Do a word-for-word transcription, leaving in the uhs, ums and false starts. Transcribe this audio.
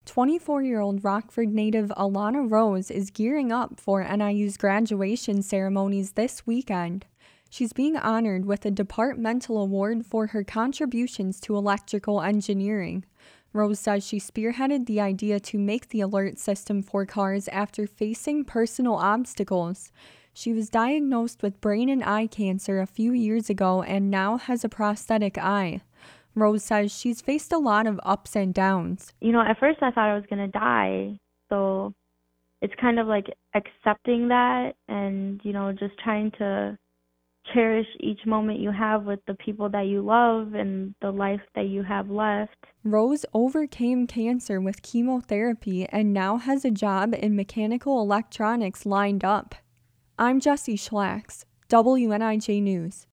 twenty-four-year-old Rockford native Alana Rose is gearing up for N I U's graduation ceremonies this weekend. She's being honored with a departmental award for her contributions to electrical engineering. Rose says she spearheaded the idea to make the alert system for cars after facing personal obstacles. She was diagnosed with brain and eye cancer a few years ago and now has a prosthetic eye. Rose says she's faced a lot of ups and downs. You know, at first I thought I was going to die, so it's kind of like accepting that and, you know, just trying to cherish each moment you have with the people that you love and the life that you have left. Rose overcame cancer with chemotherapy and now has a job in mechanical electronics lined up. I'm Jessie Schlax, W N I J News.